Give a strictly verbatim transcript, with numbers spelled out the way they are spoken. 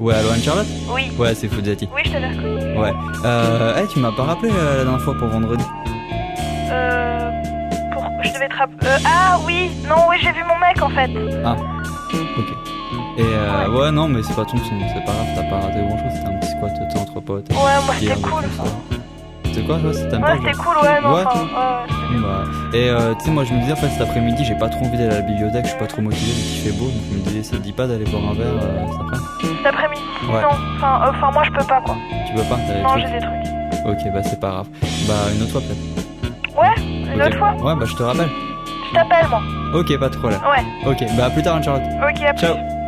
Ouais, allô Anne-Charlotte? Oui. Ouais, c'est Fuzati. Oui, je t'avais reconnu. Ouais. Euh, hey, tu m'as pas rappelé euh, la dernière fois pour vendredi? Euh... Pour... Je devais te rappeler... Euh, ah oui, non, oui, j'ai vu mon mec en fait. Ah, ok. Et euh, ouais. ouais, non, mais c'est pas ton son, c'est pas grave, t'as pas raté grand chose, c'était un petit squat, tu sais, entre potes. Ouais, moi c'était cool. C'est quoi, toi? C'était Ouais, c'était cool, ouais, non, ouais. enfin, ouais, ouais, bah, et euh, tu sais, moi je me disais, en fait, cet après-midi, j'ai pas trop envie d'aller à la bibliothèque, je suis pas trop motivé vu qu'il fait beau, donc je me disais, ça te dit pas d'aller boire un verre euh, cet après-midi? Cet après-midi? Ouais. Non, enfin, euh, enfin, moi je peux pas, quoi. Tu peux pas? T'as des Non, trucs? j'ai des trucs. Ok, bah c'est pas grave. Bah, une autre fois peut-être. Ouais, une okay. autre fois? Ouais, bah je te rappelle. Je t'appelle, moi. Ok, pas de problème. Ouais. Ok, bah à plus tard, Anne-Charlotte. Ok, à plus. Ciao.